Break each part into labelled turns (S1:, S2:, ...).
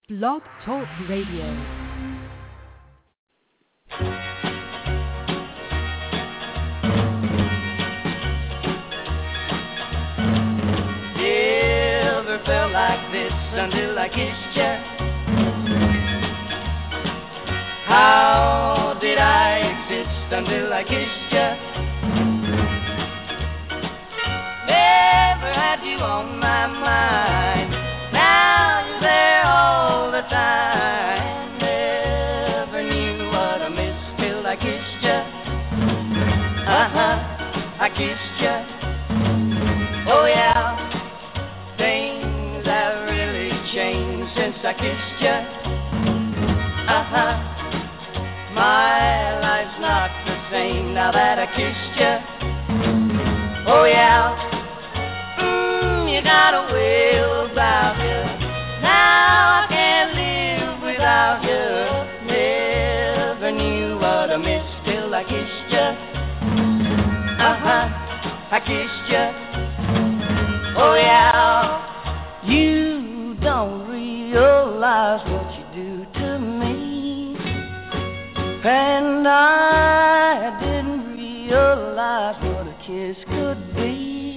S1: Blog Talk Radio.
S2: Never felt like this until I kissed you. How did I exist until I kissed you? Never had you on my mind. Now you're there all the time. Never knew what I missed till I kissed you. I kissed you. Oh yeah. Things have really changed since I kissed you. My life's not the same now that I kissed you. Oh yeah. You got a way about you. Now I can't live without you. Never knew what I missed till I kissed you. I kissed you. Oh yeah. You don't realize what you do to me, and I didn't realize what a kiss could be.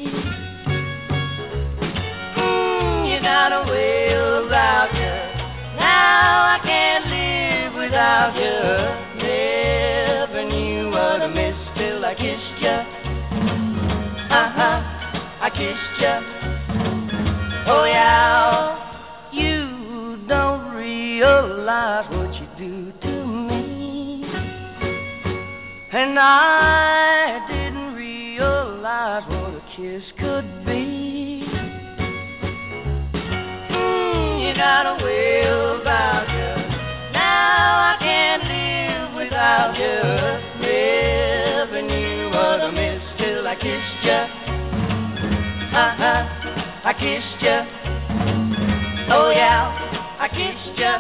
S2: You got a way about you. Now I can't live without you. Never knew what I missed till I kissed you. I kissed you. Oh yeah. You don't realize what you do to me, and I didn't realize what a kiss could be. You got a way about you. Now I can't live without you. Never knew what I missed till I kissed you. I kissed you. Oh yeah, I kissed you.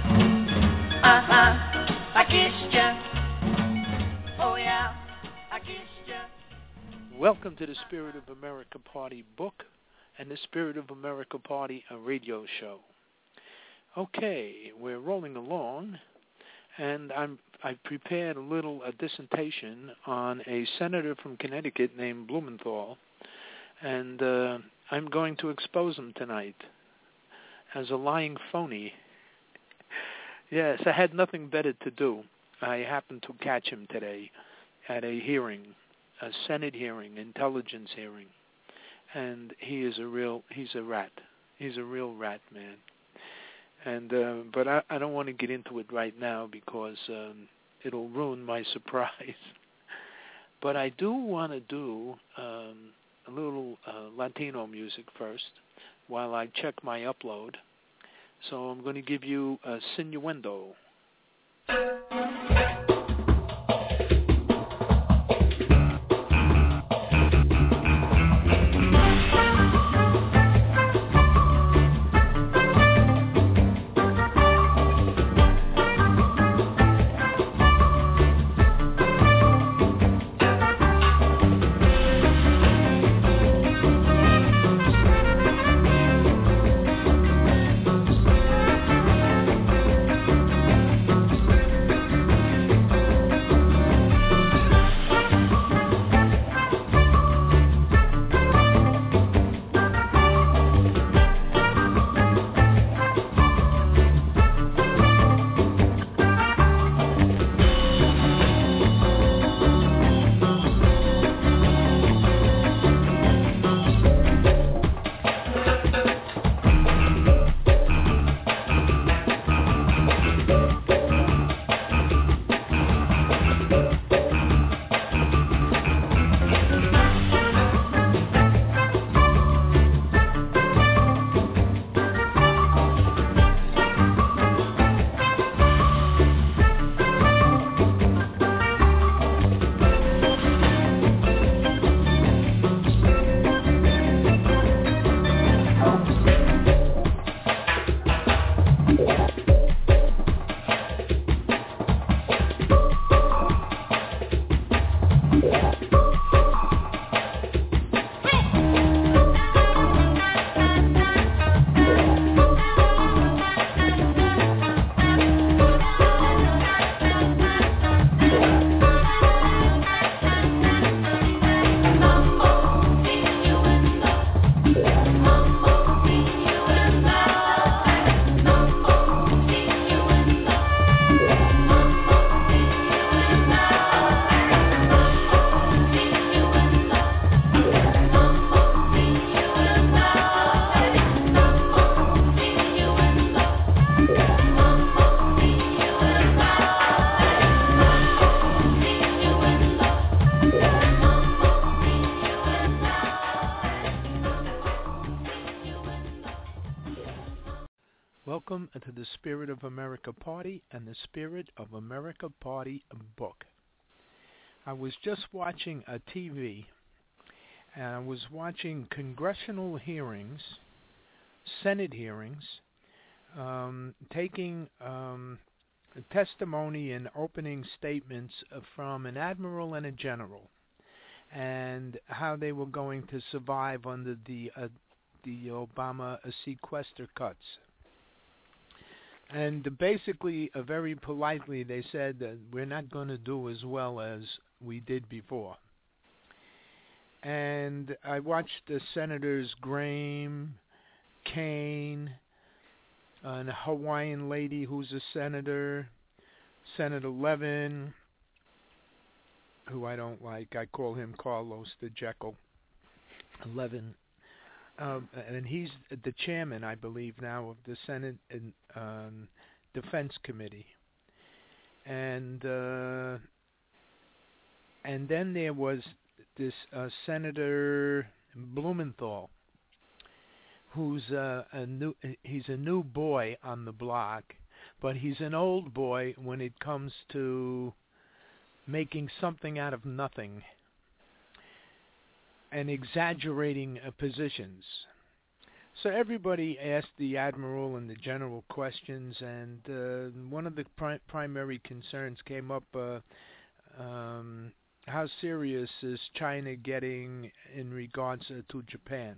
S2: I kissed you. Oh yeah, I kissed you.
S3: Welcome to the Spirit of America Party book and the Spirit of America Party radio show. Okay, we're rolling along, and I prepared a dissertation on a senator from Connecticut named Blumenthal, and I'm going to expose him tonight as a lying phony. Yes, I had nothing better to do. I happened to catch him today at a hearing, a Senate hearing, intelligence hearing, and he's a rat. He's a real rat, man. And but I don't want to get into it right now because it'll ruin my surprise. But I do want to do a little Latino music first while I check my upload. So I'm going to give you Sinuendo. to the Spirit of America Party and the Spirit of America Party book. I was just watching a TV, and I was watching congressional hearings, Senate hearings, taking testimony and opening statements from an admiral and a general, and how they were going to survive under the Obama sequester cuts. And basically, very politely, they said that we're not going to do as well as we did before. And I watched the Senators Graham, Kane, and a Hawaiian lady who's a senator, Senator Levin, who I don't like. I call him Carlos the Jekyll. Levin. And he's the chairman, I believe, now of the Senate and Defense Committee. And then there was this Senator Blumenthal, who's he's a new boy on the block, but he's an old boy when it comes to making something out of nothing and exaggerating positions. So everybody asked the admiral and the general questions, and one of the primary concerns came up, how serious is China getting in regards to Japan?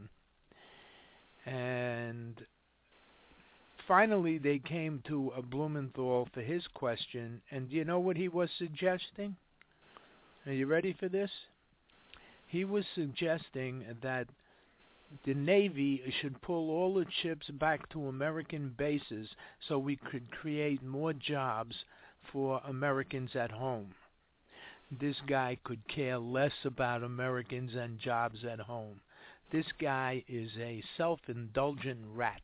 S3: And finally they came to Blumenthal for his question, and do you know what he was suggesting? Are you ready for this? He was suggesting that the Navy should pull all its ships back to American bases so we could create more jobs for Americans at home. This guy could care less about Americans and jobs at home. This guy is a self-indulgent rat.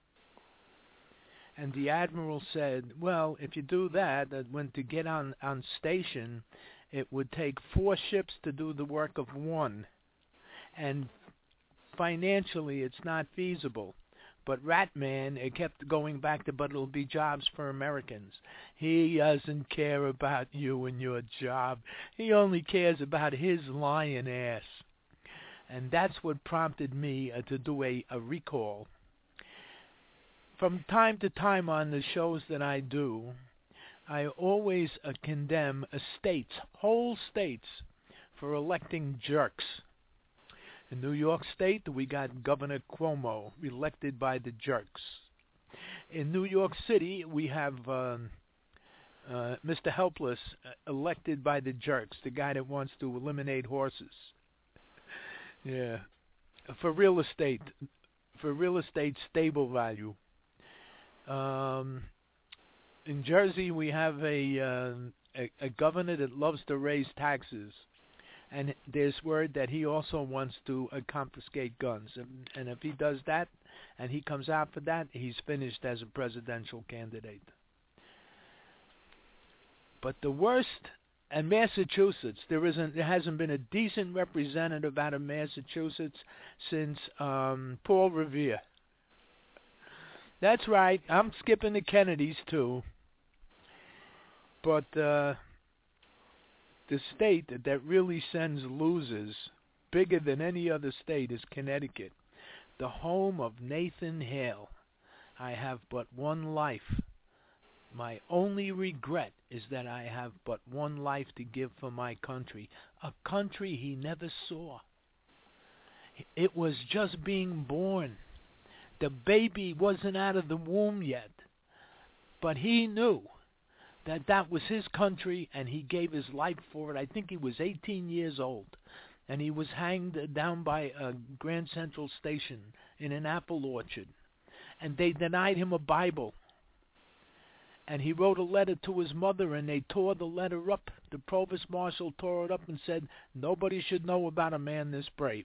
S3: And the admiral said, well, if you do that, when to get on station, it would take 4 ships to do the work of 1. And financially, it's not feasible. But Ratman, it kept going back to, but it'll be jobs for Americans. He doesn't care about you and your job. He only cares about his lying ass. And that's what prompted me to do a recall. From time to time on the shows that I do, I always condemn states, whole states, for electing jerks. In New York State, we got Governor Cuomo, elected by the jerks. In New York City, we have Mr. Helpless, elected by the jerks, the guy that wants to eliminate horses. Yeah, for real estate stable value. In Jersey, we have a governor that loves to raise taxes. And there's word that he also wants to confiscate guns. And if he does that, and he comes out for that, he's finished as a presidential candidate. But the worst, and Massachusetts, there hasn't been a decent representative out of Massachusetts since Paul Revere. That's right, I'm skipping the Kennedys too. But the state that really sends losers bigger than any other state is Connecticut, the home of Nathan Hale. I have but one life. My only regret is that I have but one life to give for my country, a country he never saw. It was just being born. The baby wasn't out of the womb yet, but he knew that was his country, and he gave his life for it. I think he was 18 years old, and he was hanged down by Grand Central Station in an apple orchard, and they denied him a Bible. And he wrote a letter to his mother, and they tore the letter up. The provost marshal tore it up and said, nobody should know about a man this brave.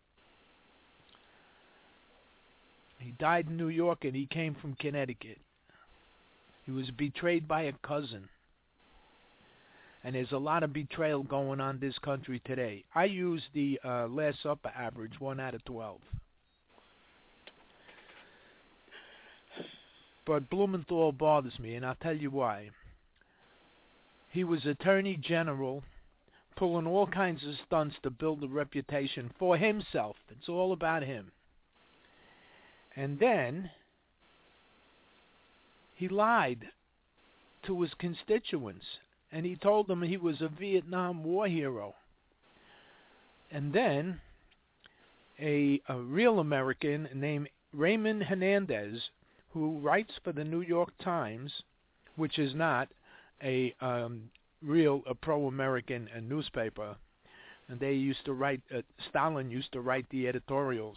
S3: He died in New York, and he came from Connecticut. He was betrayed by a cousin. And there's a lot of betrayal going on in this country today. I use the Last Supper average, 1 out of 12. But Blumenthal bothers me, and I'll tell you why. He was Attorney General, pulling all kinds of stunts to build a reputation for himself. It's all about him. And then he lied to his constituents, and he told them he was a Vietnam War hero. And then a real American named Raymond Hernandez, who writes for the New York Times, which is not a pro-American newspaper, and they used to write. Stalin used to write the editorials.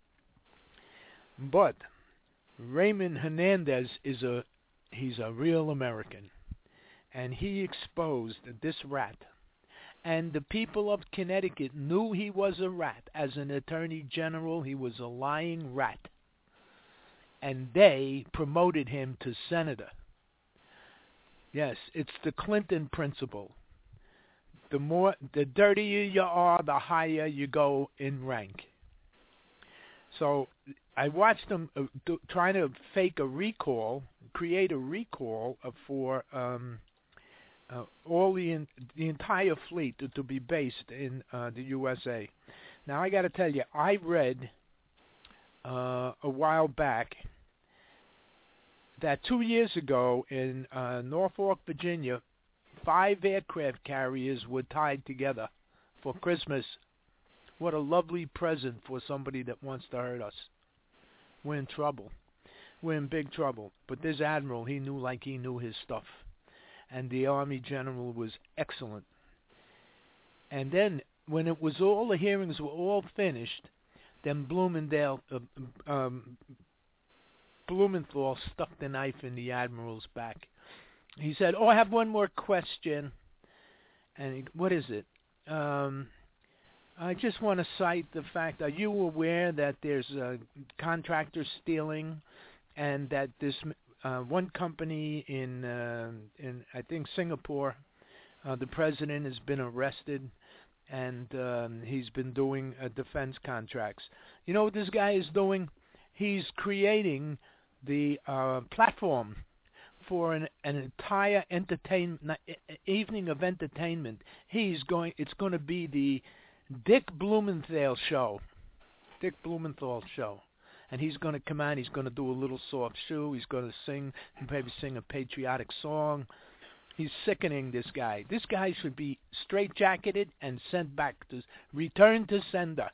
S3: But Raymond Hernandez he's a real American, and he exposed this rat. And the people of Connecticut knew he was a rat. As an attorney general, he was a lying rat. And they promoted him to senator. Yes, it's the Clinton principle. The dirtier you are, the higher you go in rank. So I watched them trying to create a recall for all the entire fleet to be based in the USA. Now I got to tell you, I read a while back that 2 years ago in Norfolk, Virginia, 5 aircraft carriers were tied together for Christmas. What a lovely present for somebody that wants to hurt us. We're in trouble. We're in big trouble. But this admiral, he knew his stuff. And the Army general was excellent. And then, when the hearings were all finished, then Blumenthal stuck the knife in the admiral's back. He said, "Oh, I have one more question." And what is it? I just want to cite the fact, are you aware that there's contractors stealing, and that this one company in I think Singapore, the president has been arrested, and he's been doing defense contracts. You know what this guy is doing? He's creating the platform for an entire evening of entertainment. It's going to be the Dick Blumenthal show. And he's going to come out, he's going to do a little soft shoe, he's going to maybe sing a patriotic song. He's sickening, this guy. This guy should be straitjacketed and sent back return to sender.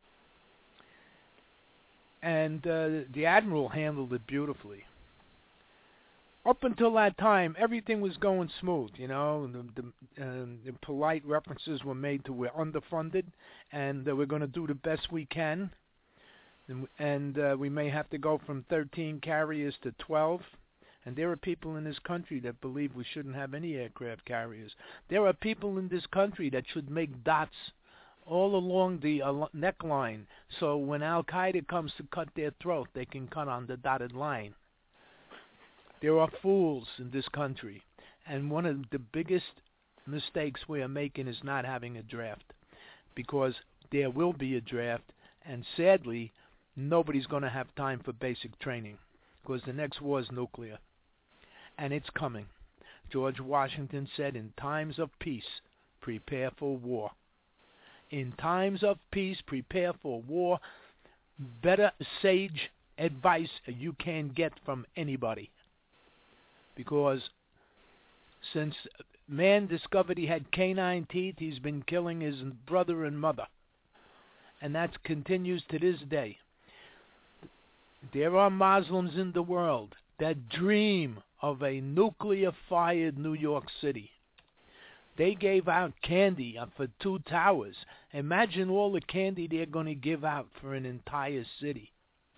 S3: And the admiral handled it beautifully. Up until that time, everything was going smooth, you know. The polite references were made to we're underfunded, and we're going to do the best we can. And we may have to go from 13 carriers to 12. And there are people in this country that believe we shouldn't have any aircraft carriers. There are people in this country that should make dots all along the neckline, so when Al-Qaeda comes to cut their throat, they can cut on the dotted line. There are fools in this country, and one of the biggest mistakes we are making is not having a draft, because there will be a draft, and sadly, nobody's going to have time for basic training, because the next war is nuclear, and it's coming. George Washington said, in times of peace, prepare for war. In times of peace, prepare for war. Better sage advice you can get from anybody. Because since man discovered he had canine teeth, he's been killing his brother and mother. And that continues to this day. There are Muslims in the world that dream of a nuclear-fired New York City. They gave out candy for 2 towers. Imagine all the candy they're going to give out for an entire city.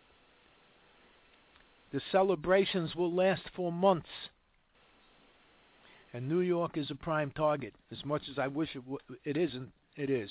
S3: The celebrations will last for months. And New York is a prime target. As much as I wish it isn't, it is.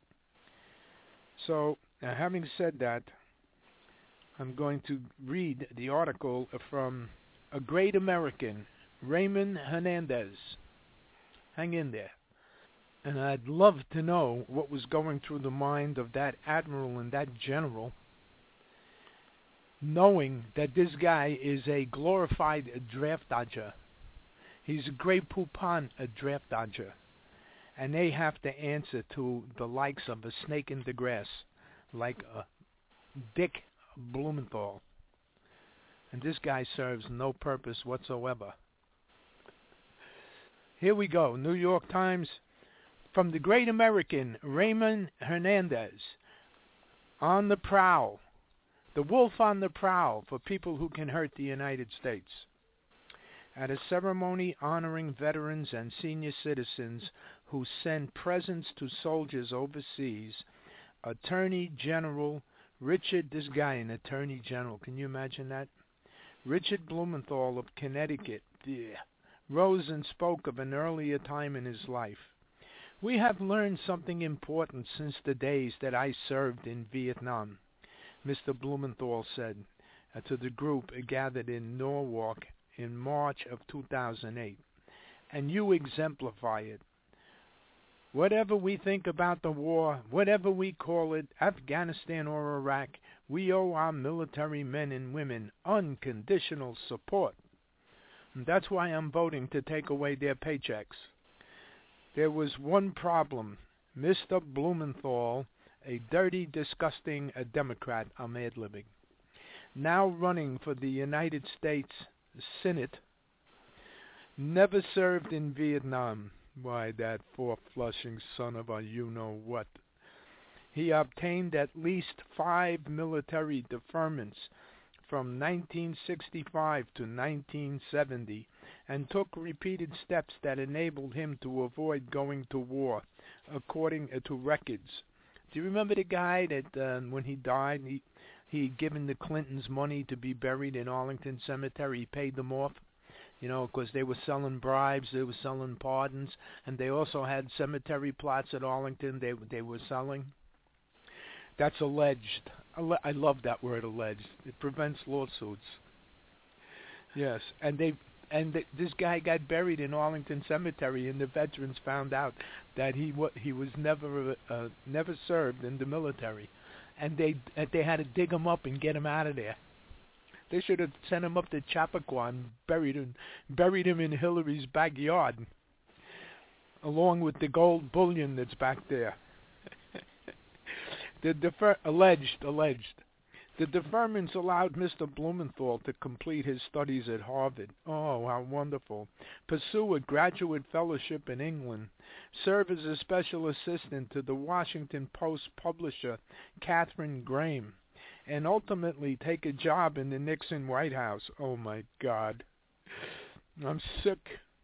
S3: So, having said that, I'm going to read the article from a great American, Raymond Hernandez. Hang in there. And I'd love to know what was going through the mind of that admiral and that general. knowing that this guy is a glorified draft dodger. He's a great poupon, a draft dodger. And they have to answer to the likes of a snake in the grass, like Dick Blumenthal. And this guy serves no purpose whatsoever. Here we go. New York Times. From the great American, Raymond Hernandez. On the prowl. The wolf on the prowl for people who can hurt the United States. At a ceremony honoring veterans and senior citizens who send presents to soldiers overseas, Attorney General Richard, this guy, an Attorney General, can you imagine that? Richard Blumenthal of Connecticut, rose and spoke of an earlier time in his life. We have learned something important since the days that I served in Vietnam, Mr. Blumenthal said to the group gathered in Norwalk in March of 2008, and you exemplify it. Whatever we think about the war, whatever we call it, Afghanistan or Iraq, we owe our military men and women unconditional support. And that's why I'm voting to take away their paychecks. There was one problem. Mr. Blumenthal, a dirty, disgusting Democrat, I'm ad-libbing, now running for the United States Senate, never served in Vietnam. Why, that four-flushing son of a you-know-what. He obtained at least 5 military deferments from 1965 to 1970 and took repeated steps that enabled him to avoid going to war, according to records. Do you remember the guy that when he died, he'd given the Clintons money to be buried in Arlington Cemetery? He paid them off, you know, because they were selling bribes, they were selling pardons, and they also had cemetery plots at Arlington they were selling. That's alleged. I love that word, alleged. It prevents lawsuits. Yes, and this guy got buried in Arlington Cemetery, and the veterans found out that he was never served in the military, and they had to dig him up and get him out of there. They should have sent him up to Chappaqua and buried him in Hillary's backyard, along with the gold bullion that's back there. Alleged. The deferments allowed Mr. Blumenthal to complete his studies at Harvard. Oh, how wonderful. Pursue a graduate fellowship in England. Serve as a special assistant to the Washington Post publisher Katharine Graham. And ultimately take a job in the Nixon White House. Oh, my God. I'm sick.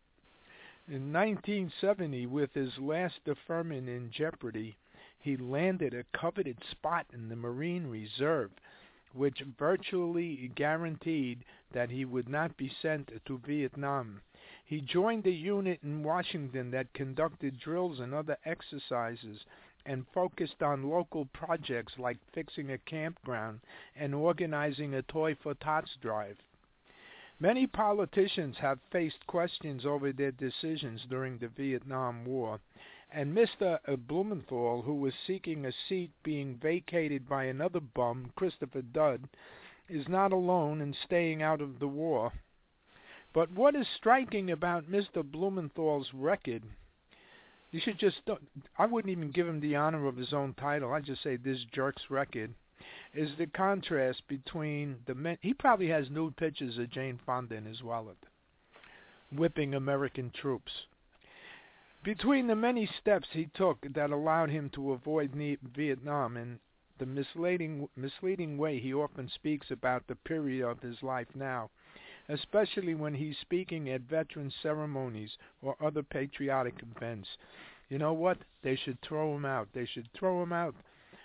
S3: In 1970, with his last deferment in jeopardy, he landed a coveted spot in the Marine Reserve, which virtually guaranteed that he would not be sent to Vietnam. He joined a unit in Washington that conducted drills and other exercises and focused on local projects like fixing a campground and organizing a Toy for Tots drive. Many politicians have faced questions over their decisions during the Vietnam War, and Mr. Blumenthal, who was seeking a seat being vacated by another bum, Christopher Dudd, is not alone in staying out of the war. But what is striking about Mr. Blumenthal's record, you should just, I wouldn't even give him the honor of his own title, I'd just say this jerk's record, is the contrast between the men. He probably has nude pictures of Jane Fonda in his wallet, whipping American troops. Between the many steps he took that allowed him to avoid Vietnam and the misleading way he often speaks about the period of his life now, especially when he's speaking at veteran ceremonies or other patriotic events, you know what? They should throw him out. They should throw him out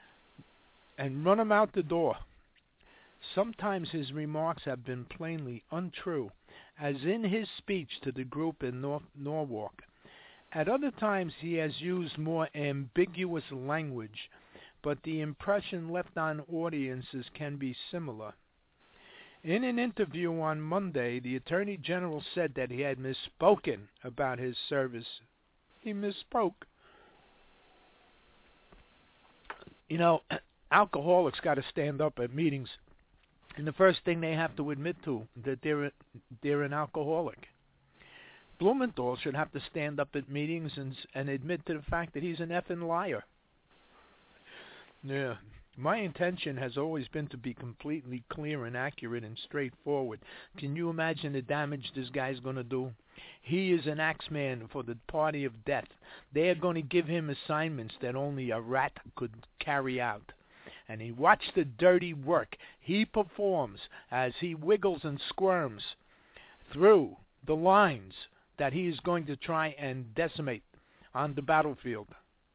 S3: and run him out the door. Sometimes his remarks have been plainly untrue, as in his speech to the group in Norwalk. At other times he has used more ambiguous language, but the impression left on audiences can be similar. In an interview on Monday, the Attorney General said that he had misspoken about his service. He misspoke. You know, alcoholics got to stand up at meetings
S1: And the first thing they have to admit to, that they're an alcoholic. Blumenthal should have to stand up at meetings and admit to the fact that he's an effing liar. Yeah. My intention has always been to be completely clear and accurate and straightforward. Can you imagine the damage this guy's going to do? He is an axeman for the party of death. They are going to give him assignments that only a rat could carry out. And he watched the dirty work he performs as he wiggles and squirms through the lines that he is going to try and decimate on the battlefield.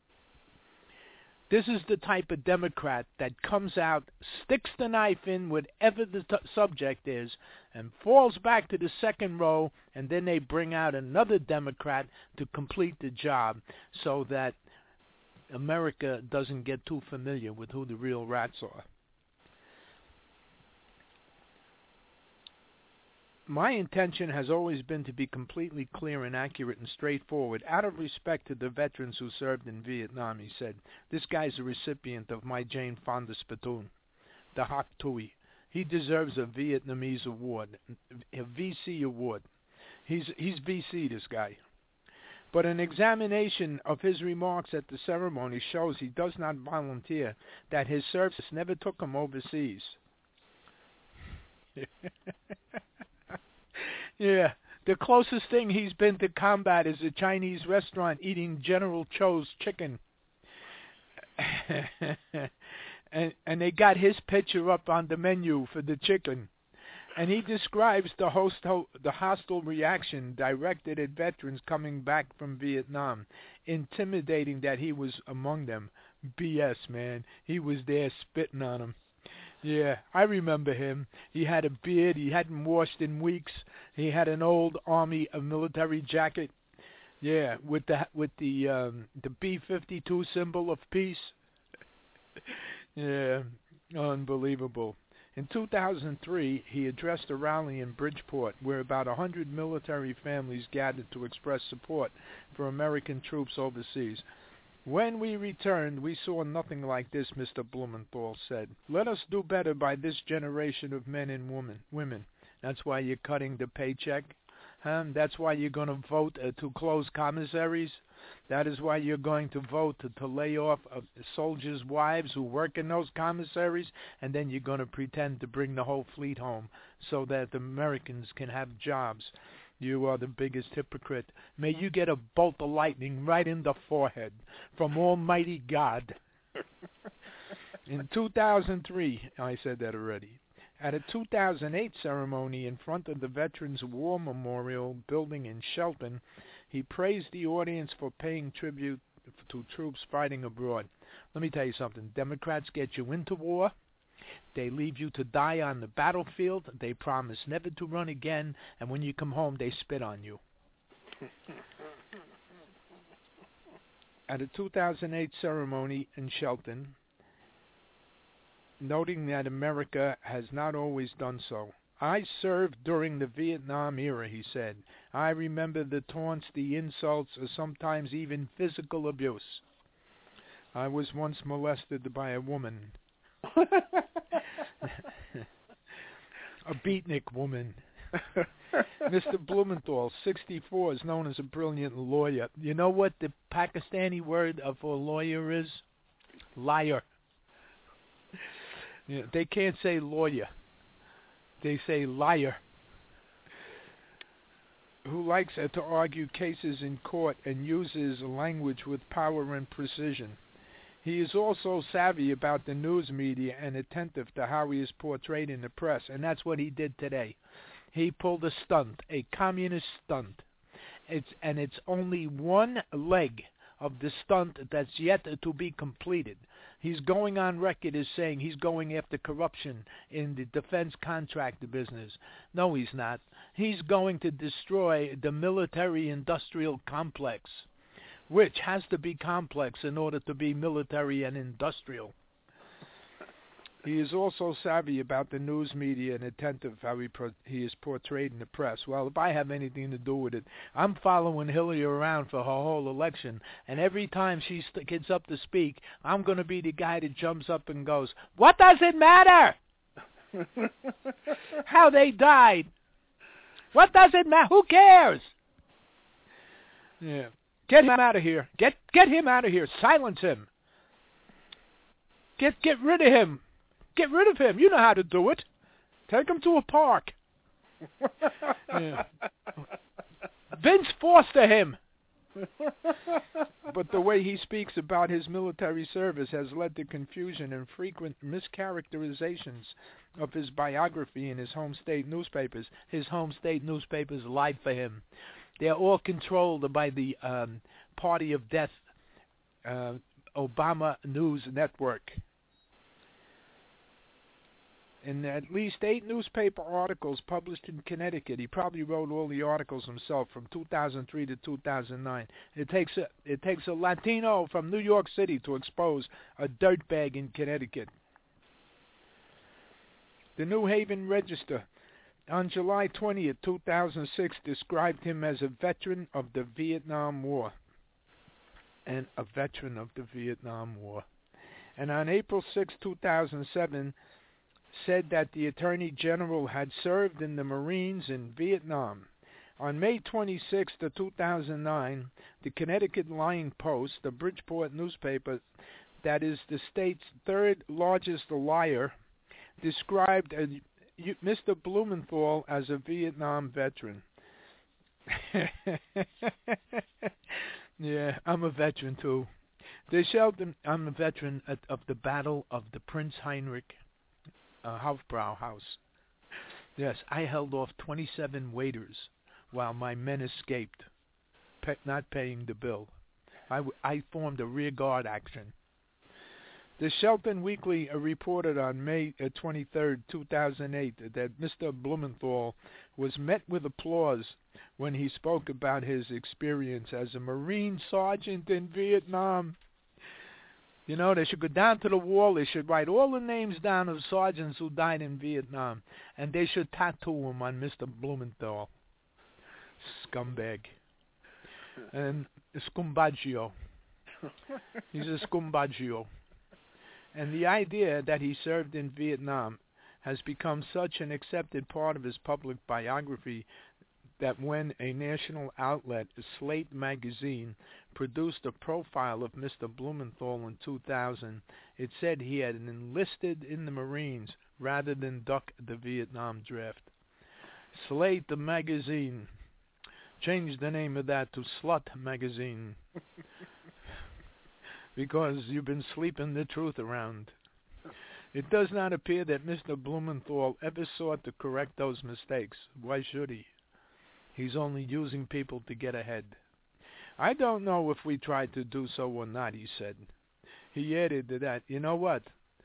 S1: This is the type of Democrat that comes out, sticks the knife in whatever the subject is, and falls back to the second row, and then they bring out another Democrat to complete the job so that America doesn't get too familiar with who the real rats are. My intention has always been to be completely clear and accurate and straightforward, out of respect to the veterans who served in Vietnam, he said. This guy's a recipient of my Jane Fonda spittoon, the Hoc Tui. He deserves a Vietnamese award, a VC award. He's VC, this guy. But an examination of his remarks at the ceremony shows he does not volunteer, that his service never took him overseas. Yeah, the closest thing he's been to combat is a Chinese restaurant eating General Cho's chicken. and they got his picture up on the menu for the chicken. And he describes the hostile reaction directed at veterans coming back from Vietnam, intimidating that he was among them. BS, man. He was there spitting on them. Yeah, I remember him. He had a beard. He hadn't washed in weeks. He had an old army, a military jacket. Yeah, with the B-52 symbol of peace. Yeah, unbelievable. In 2003, he addressed a rally in Bridgeport where about 100 military families gathered to express support for American troops overseas. When we returned, we saw nothing like this, Mr. Blumenthal said. Let us do better by this generation of men and women. That's why you're cutting the paycheck. That's why you're going to vote to close commissaries. That is why you're going to vote to lay off soldiers' wives who work in those commissaries, and then you're going to pretend to bring the whole fleet home so that the Americans can have jobs. You are the biggest hypocrite. May you get a bolt of lightning right in the forehead from Almighty God. In 2003, I said that already, at a 2008 ceremony in front of the Veterans War Memorial building in Shelton, he praised the audience for paying tribute to troops fighting abroad. Let me tell you something. Democrats get you into war. They leave you to die on the battlefield. They promise never to run again. And when you come home, they spit on you. At a 2008 ceremony in Shelton, noting that America has not always done so. I served during the Vietnam era, he said. I remember the taunts, the insults, or sometimes even physical abuse. I was once molested by a woman. A beatnik woman. Mr. Blumenthal, 64, is known as a brilliant lawyer. You know what the Pakistani word for lawyer is? Liar. Yeah, they can't say lawyer. They say liar. Who likes to argue cases in court and uses language with power and precision. He is also savvy about the news media and attentive to how he is portrayed in the press, and that's what he did today. He pulled a stunt, a communist stunt. It's only one leg of the stunt that's yet to be completed. He's going on record as saying he's going after corruption in the defense contractor business. No, he's not. He's going to destroy the military-industrial complex, which has to be complex in order to be military and industrial. He is also savvy about the news media and attentive how he is portrayed in the press. Well, if I have anything to do with it, I'm following Hillary around for her whole election, and every time she gets up to speak, I'm going to be the guy that jumps up and goes, "What does it matter?" How they died. What does it matter? Who cares? Yeah. Get him out of here. Get him out of here. Silence him. Get rid of him. Get rid of him. You know how to do it. Take him to a park. Yeah. Vince Foster him. But the way he speaks about his military service has led to confusion and frequent mischaracterizations of his biography in his home state newspapers. His home state newspapers lied for him. They're all controlled by the Party of Death, Obama News Network. In at least 8 newspaper articles published in Connecticut, he probably wrote all the articles himself from 2003 to 2009. It takes a Latino from New York City to expose a dirtbag in Connecticut. The New Haven Register, on July 20th, 2006, described him as a veteran of the Vietnam War. And a veteran of the Vietnam War. And on April 6, 2007, said that the Attorney General had served in the Marines in Vietnam. On May 26, 2009, the Connecticut Lion Post, the Bridgeport newspaper that is the state's third largest liar, described Mr. Blumenthal as a Vietnam veteran. Yeah, I'm a veteran too. I'm a veteran of the Battle of the Prince Heinrich Hofbrau House. Yes, I held off 27 waiters while my men escaped, not paying the bill. I formed a rear guard action. The Shelton Weekly reported on May 23, 2008, that Mr. Blumenthal was met with applause when he spoke about his experience as a Marine sergeant in Vietnam. You know, they should go down to the wall. They should write all the names down of sergeants who died in Vietnam, and they should tattoo them on Mr. Blumenthal. Scumbag. And Scumbaggio. He's a Scumbaggio. And the idea that he served in Vietnam has become such an accepted part of his public biography that when a national outlet, Slate magazine, produced a profile of Mr. Blumenthal in 2000, it said he had enlisted in the Marines rather than duck the Vietnam draft. Slate the magazine changed the name of that to Slut magazine because you've been sleeping the truth around. It does not appear that Mr. Blumenthal ever sought to correct those mistakes. Why should he? He's only using people to get ahead. I don't know if we tried to do so or not, he said. He added to that, you know what?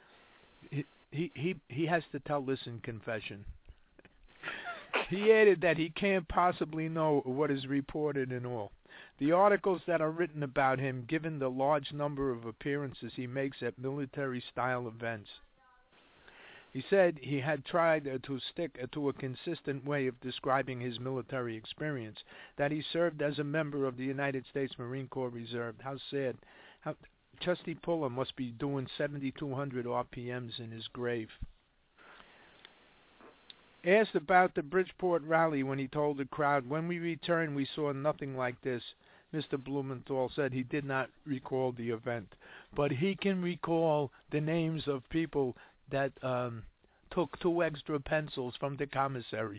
S1: He has to tell this in confession. He added that he can't possibly know what is reported and all. The articles that are written about him, given the large number of appearances he makes at military-style events. He said he had tried to stick to a consistent way of describing his military experience, that he served as a member of the United States Marine Corps Reserve. How sad. Chesty Puller must be doing 7,200 RPMs in his grave. Asked about the Bridgeport rally when he told the crowd, when we returned we saw nothing like this, Mr. Blumenthal said he did not recall the event, but he can recall the names of people that took 2 extra pencils from the commissary.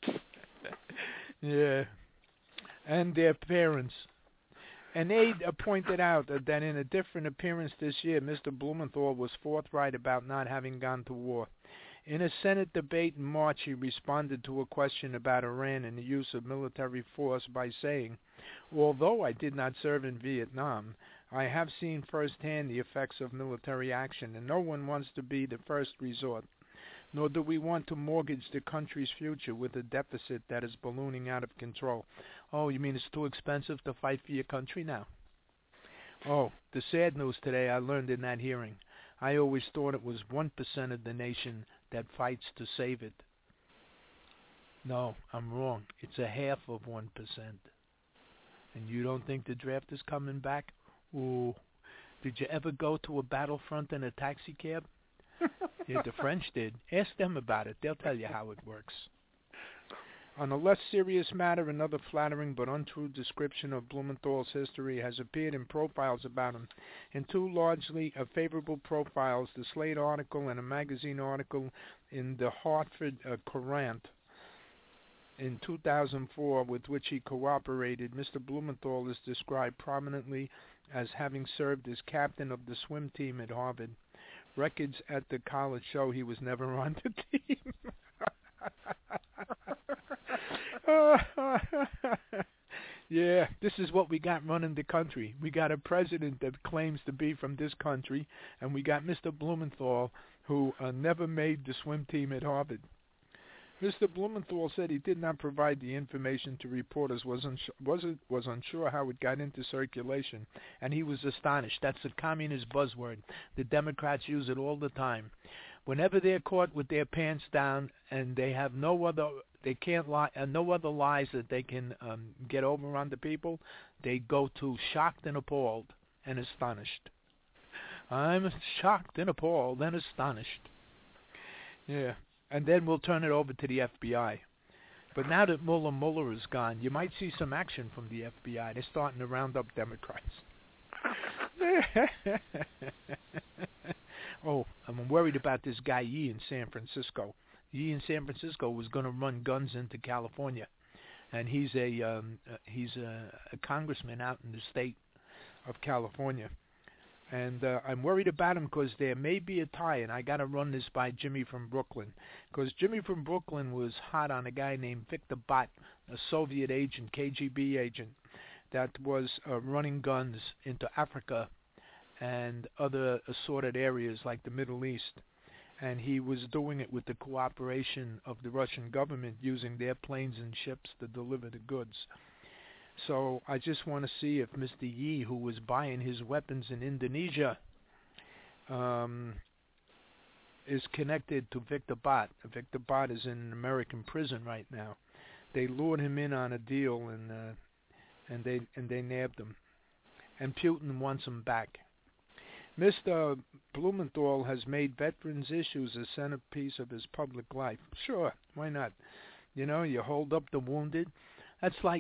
S1: Yeah. And their parents. An aide pointed out that in a different appearance this year, Mr. Blumenthal was forthright about not having gone to war. In a Senate debate in March, he responded to a question about Iran and the use of military force by saying, although I did not serve in Vietnam, I have seen firsthand the effects of military action, and no one wants to be the first resort, nor do we want to mortgage the country's future with a deficit that is ballooning out of control. Oh, you mean it's too expensive to fight for your country now? Oh, the sad news today I learned in that hearing. I always thought it was 1% of the nation that fights to save it. No, I'm wrong. It's a half of 1%. And you don't think the draft is coming back? Ooh, did you ever go to a battlefront in a taxi cab? Yeah, the French did. Ask them about it. They'll tell you how it works. On a less serious matter, another flattering but untrue description of Blumenthal's history has appeared in profiles about him. In two largely favorable profiles, the Slate article and a magazine article in the Hartford Courant in 2004, with which he cooperated, Mr. Blumenthal is described prominently as having served as captain of the swim team at Harvard. Records at the college show he was never on the team. Yeah, this is what we got running the country. We got a president that claims to be from this country, and we got Mr. Blumenthal, who never made the swim team at Harvard. Mr. Blumenthal said he did not provide the information to reporters, was unsure how it got into circulation, and he was astonished. That's a communist buzzword. The Democrats use it all the time. Whenever they're caught with their pants down and they have no other lies that they can get over on the people, they go to shocked and appalled and astonished. I'm shocked and appalled and astonished. Yeah. And then we'll turn it over to the FBI. But now that Mueller is gone, you might see some action from the FBI. They're starting to round up Democrats. Oh, I'm worried about this guy Yee in San Francisco. Yee in San Francisco was going to run guns into California, and he's a congressman out in the state of California. And I'm worried about him because there may be a tie, and I got to run this by Jimmy from Brooklyn, because Jimmy from Brooklyn was hot on a guy named Victor Bot, a Soviet agent, KGB agent, that was running guns into Africa and other assorted areas like the Middle East. And he was doing it with the cooperation of the Russian government, using their planes and ships to deliver the goods. So I just want to see if Mr. Yee, who was buying his weapons in Indonesia, is connected to Victor Bot. Victor Bot is in an American prison right now. They lured him in on a deal, and they nabbed him. And Putin wants him back. Mr. Blumenthal has made veterans' issues a centerpiece of his public life. Sure, why not? You know, you hold up the wounded. That's like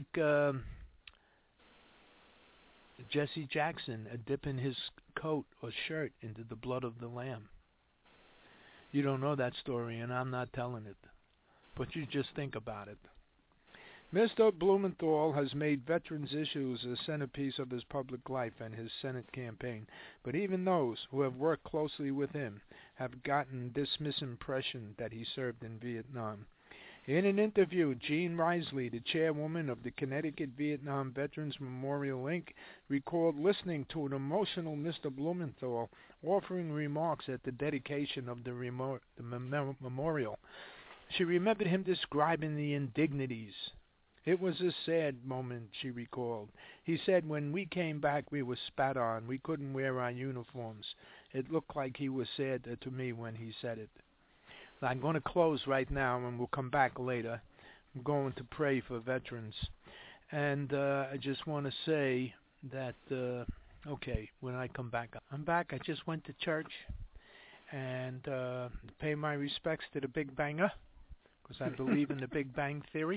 S1: Jesse Jackson dipping his coat or shirt into the blood of the lamb. You don't know that story, and I'm not telling it. But you just think about it. Mr. Blumenthal has made veterans' issues a centerpiece of his public life and his Senate campaign, but even those who have worked closely with him have gotten this misimpression that he served in Vietnam. In an interview, Jean Risley, the chairwoman of the Connecticut Vietnam Veterans Memorial, Inc., recalled listening to an emotional Mr. Blumenthal offering remarks at the dedication of the memorial. She remembered him describing the indignities. It was a sad moment, she recalled. He said, when we came back, we were spat on. We couldn't wear our uniforms. It looked like he was sad to me when he said it. I'm going to close right now, and we'll come back later. I'm going to pray for veterans. And I just want to say that, okay, when I come back, I'm back. I just went to church and pay my respects to the Big Banger, because I believe in the Big Bang Theory.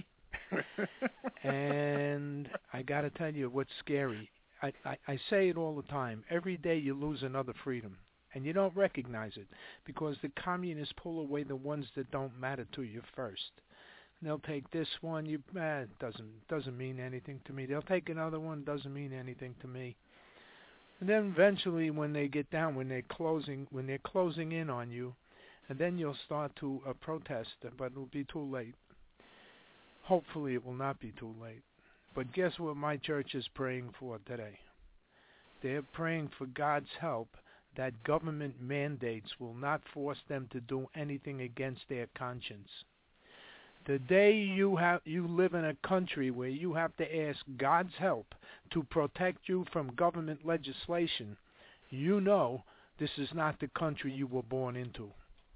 S1: And I got to tell you what's scary. I say it all the time. Every day you lose another freedom. And you don't recognize it, because the communists pull away the ones that don't matter to you first. And they'll take this one, it doesn't mean anything to me. They'll take another one, doesn't mean anything to me. And then eventually, when they get down, when they're closing in on you, and then you'll start to protest, but it'll be too late. Hopefully, it will not be too late. But guess what my church is praying for today? They're praying for God's help, that government mandates will not force them to do anything against their conscience. The day you live in a country where you have to ask God's help to protect you from government legislation, you know this is not the country you were born into.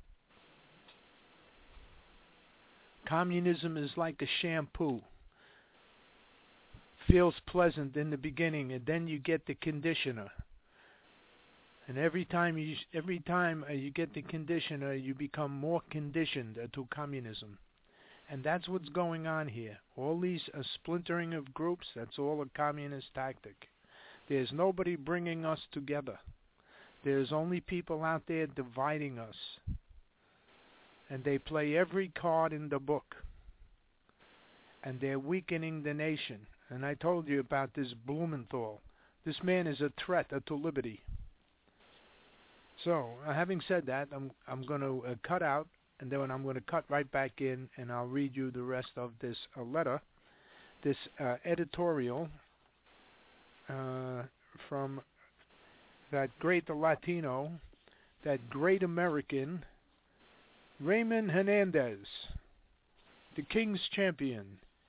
S1: Communism is like a shampoo. Feels pleasant in the beginning, and then you get the conditioner. And every time you get the conditioner, you become more conditioned to communism. And that's what's going on here. All these splintering of groups, that's all a communist tactic. There's nobody bringing us together. There's only people out there dividing us. And they play every card in the book. And they're weakening the nation. And I told you about this Blumenthal. This man is a threat to liberty. So, having said that, I'm going to cut out, and then I'm going to cut right back in, and I'll read you the rest of this letter, this editorial from that great Latino, that great American, Raymond Hernandez, the King's Champion.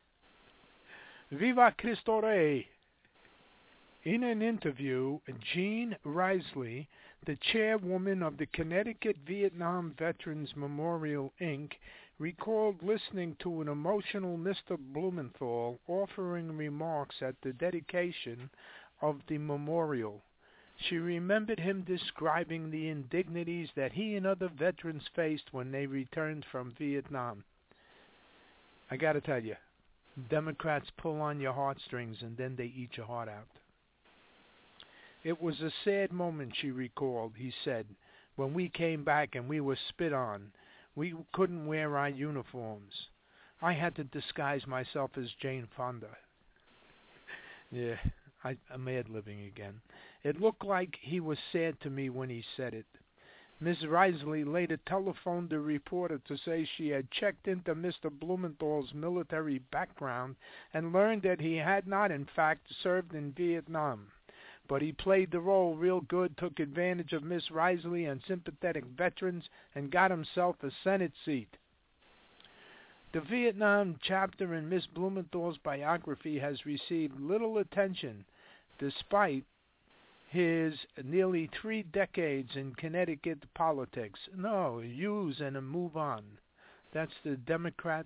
S1: Viva Cristo Rey! In an interview, Jean Risley, the chairwoman of the Connecticut Vietnam Veterans Memorial, Inc., recalled listening to an emotional Mr. Blumenthal offering remarks at the dedication of the memorial. She remembered him describing the indignities that he and other veterans faced when they returned from Vietnam. I got to tell you, Democrats pull on your heartstrings and then they eat your heart out. It was a sad moment, she recalled, he said, when we came back and we were spit on. We couldn't wear our uniforms. I had to disguise myself as Jane Fonda. Yeah, I'm ad-libbing again. It looked like he was sad to me when he said it. Ms. Risley later telephoned the reporter to say she had checked into Mr. Blumenthal's military background and learned that he had not, in fact, served in Vietnam. But he played the role real good, took advantage of Miss Risley and sympathetic veterans, and got himself a Senate seat. The Vietnam chapter in Miss Blumenthal's biography has received little attention, despite his nearly 3 decades in Connecticut politics. No, use and move on. That's the Democrat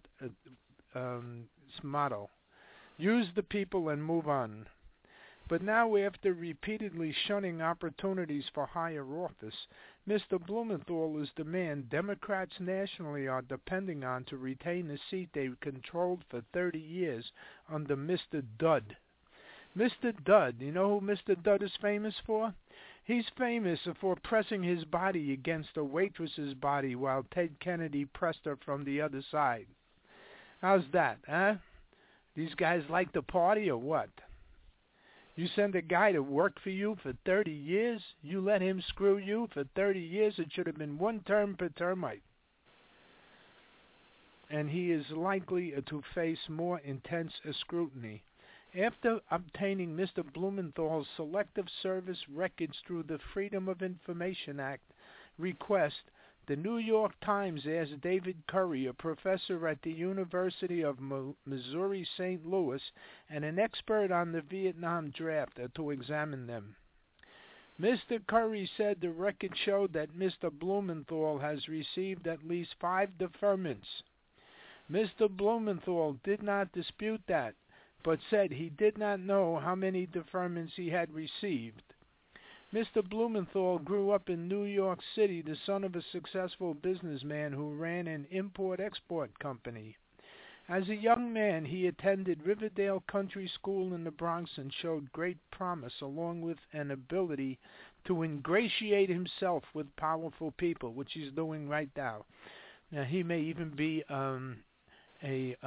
S1: motto. Use the people and move on. But now, after repeatedly shunning opportunities for higher office, Mr. Blumenthal is the man Democrats nationally are depending on to retain the seat they controlled for 30 years under Mr. Dud. Mr. Dud, you know who Mr. Dud is famous for? He's famous for pressing his body against a waitress's body while Ted Kennedy pressed her from the other side. How's that, huh? These guys like to party or what? You send a guy to work for you for 30 years? You let him screw you for 30 years? It should have been 1 term per termite. And he is likely to face more intense scrutiny. After obtaining Mr. Blumenthal's Selective Service records through the Freedom of Information Act request, the New York Times asked David Curry, a professor at the University of Missouri St. Louis and an expert on the Vietnam draft, to examine them. Mr. Curry said the record showed that Mr. Blumenthal has received at least 5 deferments. Mr. Blumenthal did not dispute that, but said he did not know how many deferments he had received. Mr. Blumenthal grew up in New York City, the son of a successful businessman who ran an import-export company. As a young man, he attended Riverdale Country School in the Bronx and showed great promise, along with an ability to ingratiate himself with powerful people, which he's doing right now. Now, he may even be a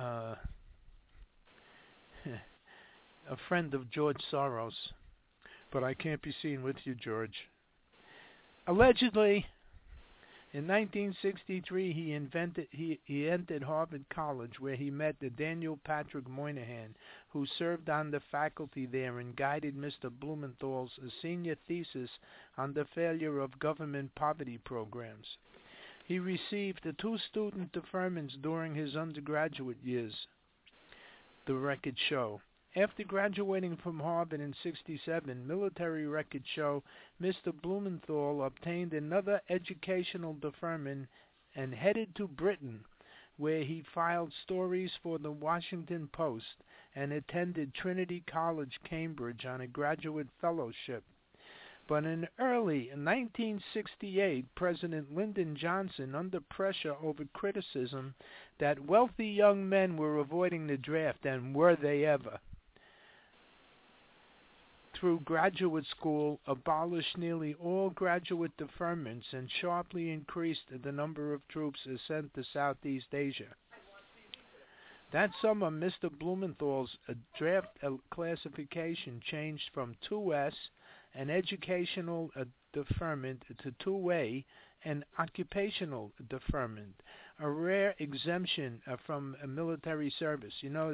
S1: friend of George Soros. But I can't be seen with you, George. Allegedly, in 1963, he entered Harvard College, where he met Daniel Patrick Moynihan, who served on the faculty there and guided Mr. Blumenthal's senior thesis on the failure of government poverty programs. He received 2 student deferments during his undergraduate years, the records show. After graduating from Harvard in 1967, military records show Mr. Blumenthal obtained another educational deferment and headed to Britain, where he filed stories for the Washington Post and attended Trinity College, Cambridge on a graduate fellowship. But in early 1968, President Lyndon Johnson, under pressure over criticism that wealthy young men were avoiding the draft, and were they ever, through graduate school, abolished nearly all graduate deferments and sharply increased the number of troops sent to Southeast Asia. That summer, Mr. Blumenthal's draft classification changed from 2S, an educational deferment, to 2A, an occupational deferment, a rare exemption from military service. You know,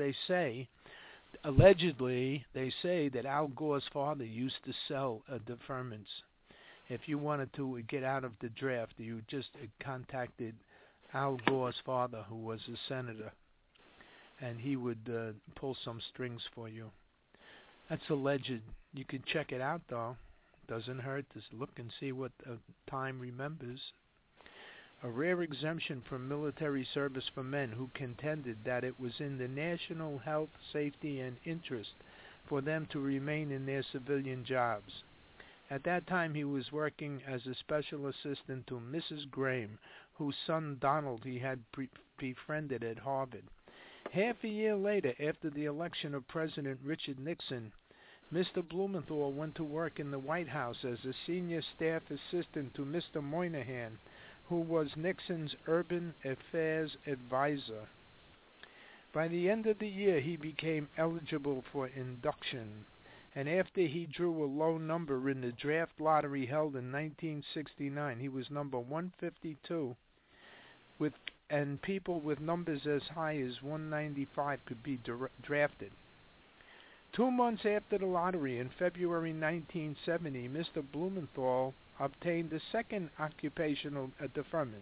S1: allegedly, they say that Al Gore's father used to sell deferments. If you wanted to get out of the draft, you just contacted Al Gore's father, who was a senator, and he would pull some strings for you. That's alleged. You can check it out, though. Doesn't hurt to look and see what time remembers. A rare exemption from military service for men who contended that it was in the national health, safety, and interest for them to remain in their civilian jobs. At that time, he was working as a special assistant to Mrs. Graham, whose son Donald he had befriended at Harvard. Half a year later, after the election of President Richard Nixon, Mr. Blumenthal went to work in the White House as a senior staff assistant to Mr. Moynihan, who was Nixon's urban affairs advisor. By the end of the year, he became eligible for induction, and after he drew a low number in the draft lottery held in 1969, he was number 152, and people with numbers as high as 195 could be drafted. 2 months after the lottery, in February 1970, Mr. Blumenthal obtained a second occupational deferment.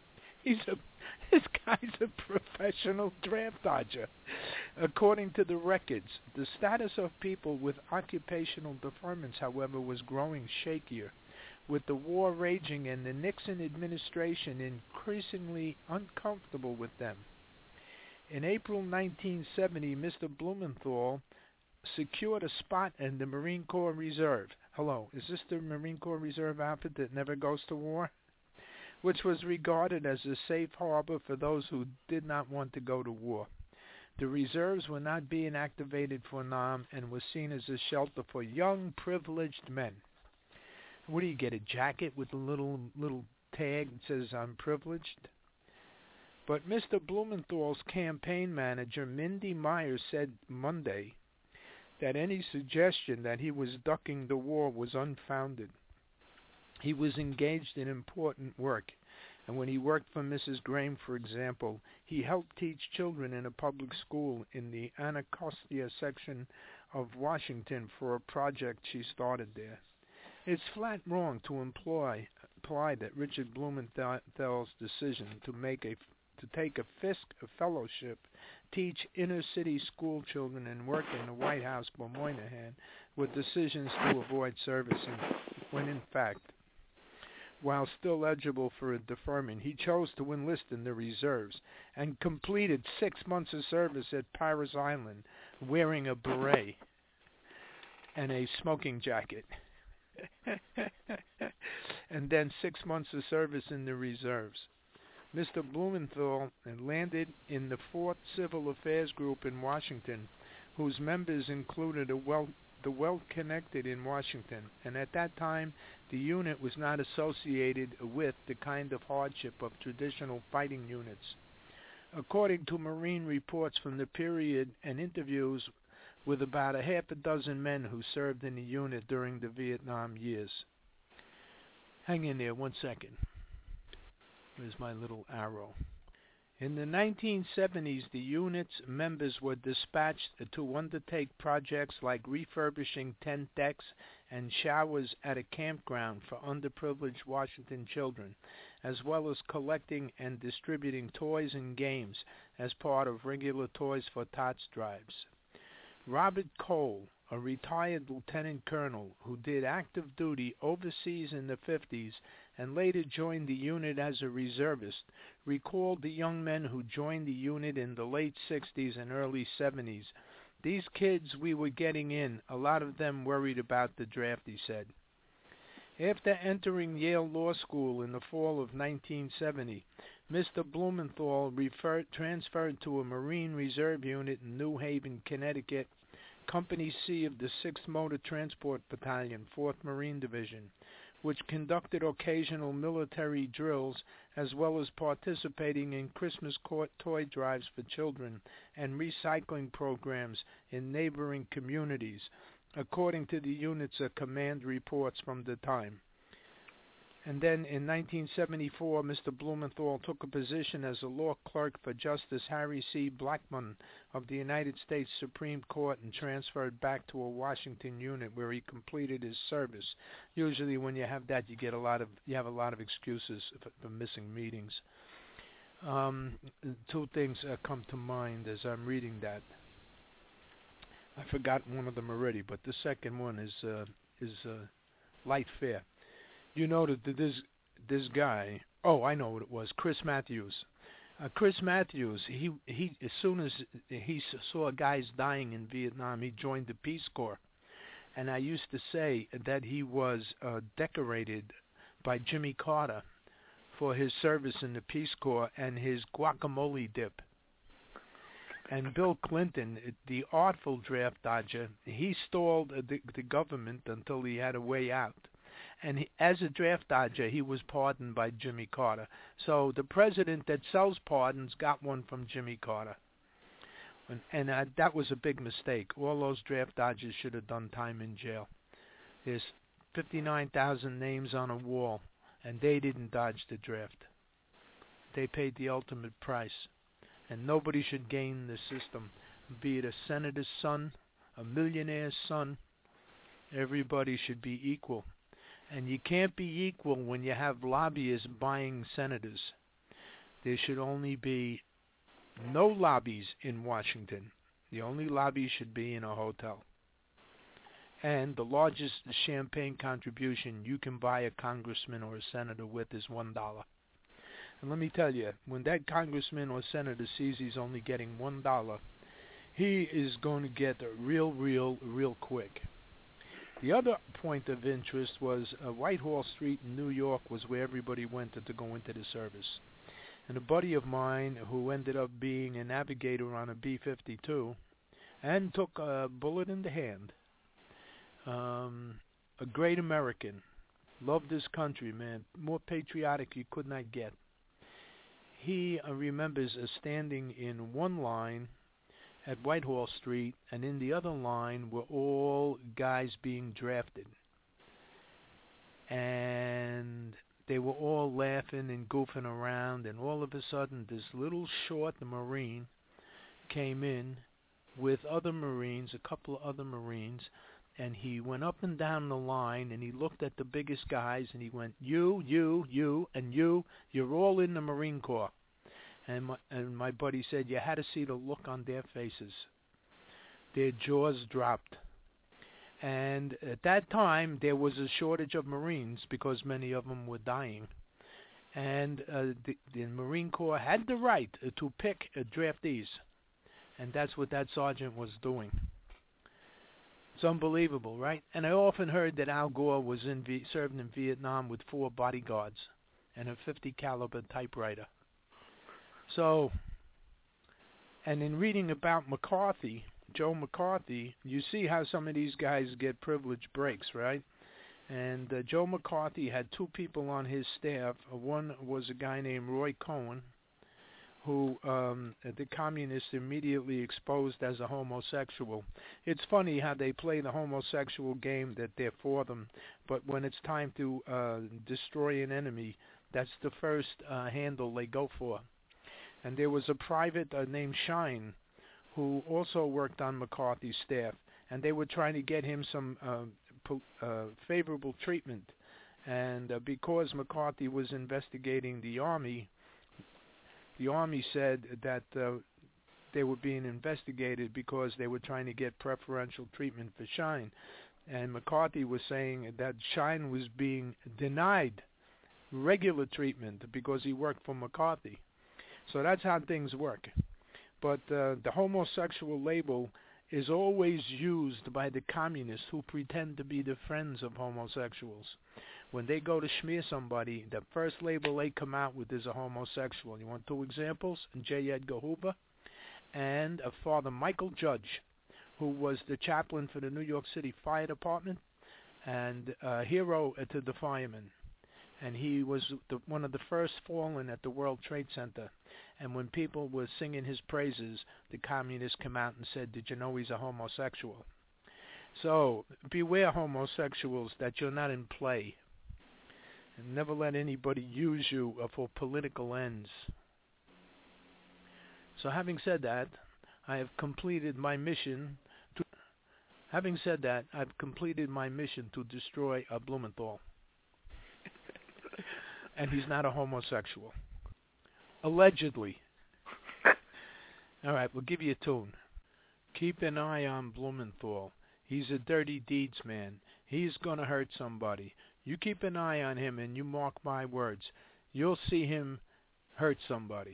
S1: This guy's a professional draft dodger. According to the records, the status of people with occupational deferments, however, was growing shakier, with the war raging and the Nixon administration increasingly uncomfortable with them. In April 1970, Mr. Blumenthal secured a spot in the Marine Corps Reserve. Hello, is this the Marine Corps Reserve outfit that never goes to war? Which was regarded as a safe harbor for those who did not want to go to war. The reserves were not being activated for Nam and was seen as a shelter for young, privileged men. What do you get, a jacket with a little tag that says, "I'm privileged"? But Mr. Blumenthal's campaign manager, Mindy Myers, said Monday that any suggestion that he was ducking the war was unfounded. He was engaged in important work, and when he worked for Mrs. Graham, for example, he helped teach children in a public school in the Anacostia section of Washington for a project she started there. It's flat wrong to imply that Richard Blumenthal's decision to take a Fisk fellowship, teach inner-city school children, and work in the White House for Moynihan were decisions to avoid service, when in fact, while still eligible for a deferment, he chose to enlist in the reserves and completed 6 months of service at Parris Island wearing a beret and a smoking jacket. And then 6 months of service in the reserves. Mr. Blumenthal landed in the 4th Civil Affairs Group in Washington, whose members included the well-connected in Washington, and at that time the unit was not associated with the kind of hardship of traditional fighting units. According to Marine reports from the period and interviews with about a half a dozen men who served in the unit during the Vietnam years. Hang in there 1 second. There's my little arrow. In the 1970s, the unit's members were dispatched to undertake projects like refurbishing tent decks and showers at a campground for underprivileged Washington children, as well as collecting and distributing toys and games as part of regular Toys for Tots drives. Robert Cole, a retired lieutenant colonel who did active duty overseas in the 50s and later joined the unit as a reservist, recalled the young men who joined the unit in the late 60s and early 70s. These kids we were getting in, a lot of them worried about the draft, he said. After entering Yale Law School in the fall of 1970, Mr. Blumenthal transferred to a Marine Reserve unit in New Haven, Connecticut, Company C of the 6th Motor Transport Battalion, 4th Marine Division, which conducted occasional military drills as well as participating in Christmas toy drives for children and recycling programs in neighboring communities, according to the unit's command reports from the time. And then in 1974, Mr. Blumenthal took a position as a law clerk for Justice Harry C. Blackmun of the United States Supreme Court and transferred back to a Washington unit where he completed his service. Usually when you have that, you have a lot of excuses for missing meetings. Two things come to mind as I'm reading that. I forgot one of them already, but the second one is light fare. You know that this guy, I know what it was, Chris Matthews. Chris Matthews, he as soon as he saw guys dying in Vietnam, he joined the Peace Corps. And I used to say that he was decorated by Jimmy Carter for his service in the Peace Corps and his guacamole dip. And Bill Clinton, the artful draft dodger, he stalled the government until he had a way out. And as a draft dodger, he was pardoned by Jimmy Carter. So the president that sells pardons got one from Jimmy Carter. And that was a big mistake. All those draft dodgers should have done time in jail. There's 59,000 names on a wall, and they didn't dodge the draft. They paid the ultimate price. And nobody should gain the system, be it a senator's son, a millionaire's son. Everybody should be equal. And you can't be equal when you have lobbyists buying senators. There should only be no lobbies in Washington. The only lobby should be in a hotel. And the largest champagne contribution you can buy a congressman or a senator with is $1. And let me tell you, when that congressman or senator sees he's only getting $1, he is going to get real quick. The other point of interest was Whitehall Street in New York was where everybody went to go into the service. And a buddy of mine who ended up being a navigator on a B-52 and took a bullet in the hand, a great American, loved his country, man, more patriotic you could not get. He remembers standing in one line at Whitehall Street, and in the other line were all guys being drafted. And they were all laughing and goofing around, and all of a sudden this little short Marine came in with other Marines, a couple of other Marines, and he went up and down the line, and he looked at the biggest guys, and he went, you, and you're all in the Marine Corps. And my buddy said you had to see the look on their faces. Their jaws dropped. And at that time, there was a shortage of Marines because many of them were dying. And the Marine Corps had the right to pick draftees. And that's what that sergeant was doing. It's unbelievable, right? And I often heard that Al Gore was served in Vietnam with 4 bodyguards and a .50 caliber typewriter. So, and in reading about McCarthy, Joe McCarthy, you see how some of these guys get privileged breaks, right? And Joe McCarthy had 2 people on his staff. One was a guy named Roy Cohn, who the communists immediately exposed as a homosexual. It's funny how they play the homosexual game that they're for them, but when it's time to destroy an enemy, that's the first handle they go for. And there was a private named Shine who also worked on McCarthy's staff, and they were trying to get him some favorable treatment. And because McCarthy was investigating the Army said that they were being investigated because they were trying to get preferential treatment for Shine. And McCarthy was saying that Shine was being denied regular treatment because he worked for McCarthy. So that's how things work. But the homosexual label is always used by the communists who pretend to be the friends of homosexuals. when they go to smear somebody, the first label they come out with is a homosexual. You want two examples? J. Edgar Hoover and Father Michael Judge, who was the chaplain for the New York City Fire Department and a hero to the firemen. And he was one of the first fallen at the World Trade Center. And when people were singing his praises, the communists come out and said, "Did you know he's a homosexual?" So beware, homosexuals, that you're not in play. And never let anybody use you for political ends. So having said that, I have completed my mission to destroy Blumenthal. And he's not a homosexual. Allegedly. All right, we'll give you a tune. Keep an eye on Blumenthal. He's a dirty deeds man. He's going to hurt somebody. You keep an eye on him and you mark my words. You'll see him hurt somebody.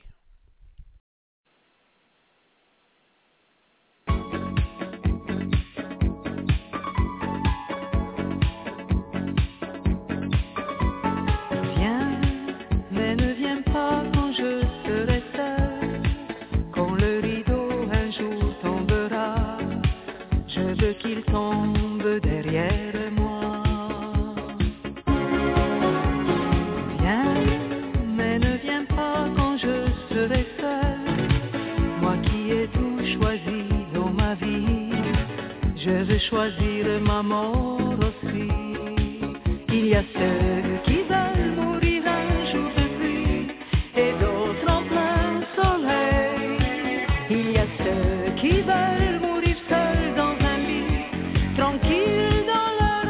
S4: Qu'il tombe derrière moi. Viens, mais ne viens pas quand je serai seule. Moi qui ai tout choisi dans ma vie, je veux choisir ma mort aussi. Il y a ceux qui veulent mourir un jour de pluie et d'autres en plein soleil. Il y a ceux qui veulent mourir seuls dans un lit, tranquilles dans leur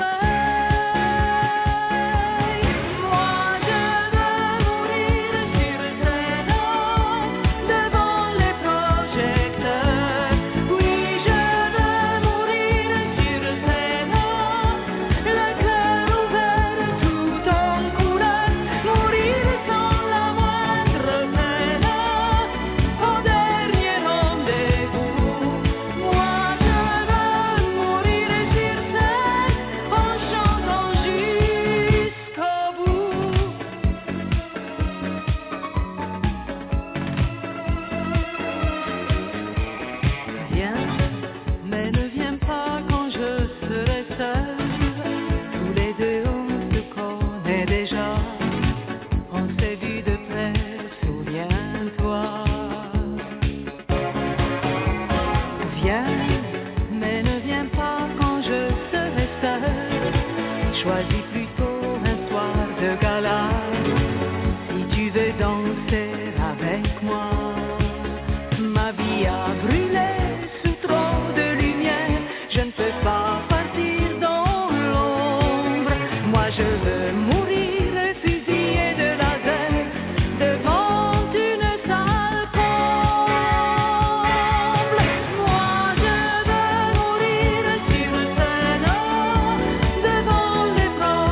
S4: sommeil. Moi je veux mourir sur scène, devant les projecteurs. Oui, je veux mourir sur scène, le cœur ouvert tout en couleur, mourir sans la moindre peine, au dernier rendez-vous. Moi je veux mourir sur scène, en chantant jusqu'au bout. Viens, mais ne viens pas quand je serai seule. Tous les deux on se connaît déjà, on s'est vu de près, souviens-toi. Viens, mais ne viens pas quand je serai seule. Choisis plutôt un soir de gala, si tu veux danser avec moi. Ma vie a brûlé sous trop de lumière, je ne peux pas partir dans l'ombre. Moi je veux mourir fusillé de laser devant une salle comble. Moi je veux mourir sur scène devant les projecteurs.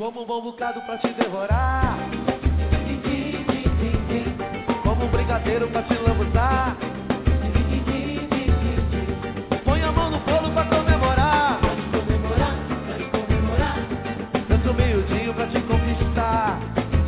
S5: como um bom bocado pra te devorar, como um brigadeiro pra te lambuzar. Põe a mão no bolo pra comemorar, danço miudinho pra te conquistar.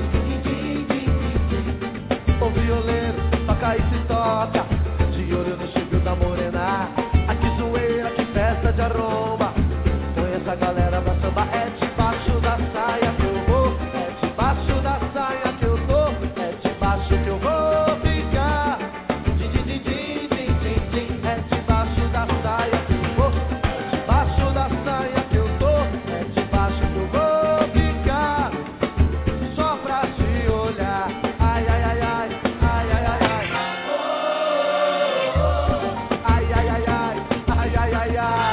S5: O violeiro toca e se toca, de olho no chifre da morena. Aqui zoeira, que festa de aroma. Põe essa galera pra samba, é debaixo da saia que eu vou, é debaixo da saia que eu tô, é debaixo que eu vou ficar. É debaixo da saia que eu vou, é debaixo da saia que eu tô, é debaixo que eu vou ficar. Só pra te olhar, ai, ai, ai, ai, ai, ai, ai, ai. Ai, ai, ai, ai, ai, ai, ai, ai.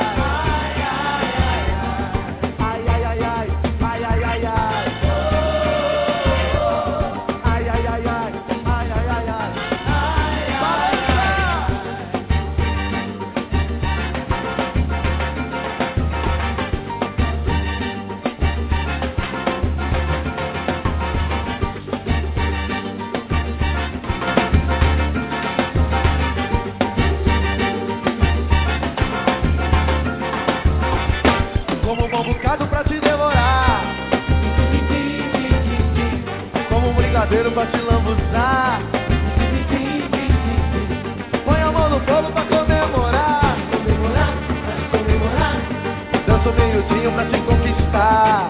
S5: Como um bom bocado pra te devorar, como um brigadeiro pra te lambuzar. Põe a mão no bolo pra comemorar, danço miudinho pra te conquistar.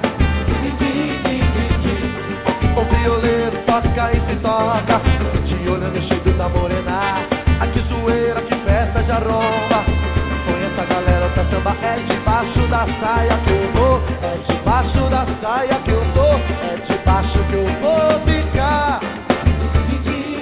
S5: O violeiro toca e se toca, de olho no cheiro da morena. Aqui zoeira, que festa de aroma. Põe essa galera pra samba, é debaixo da saia que eu vou, é debaixo da saia que eu tô, é debaixo que eu vou ficar.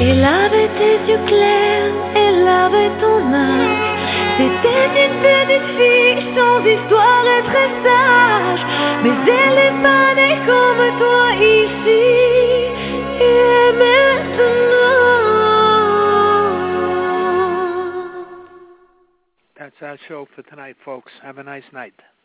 S4: Elle avait tes yeux clairs, elle avait ton âge. C'était une petite fille sans histoire et très sage. Mais elle n'est pas née comme toi ici. Et maintenant.
S3: That's our show for tonight, folks. Have a nice night.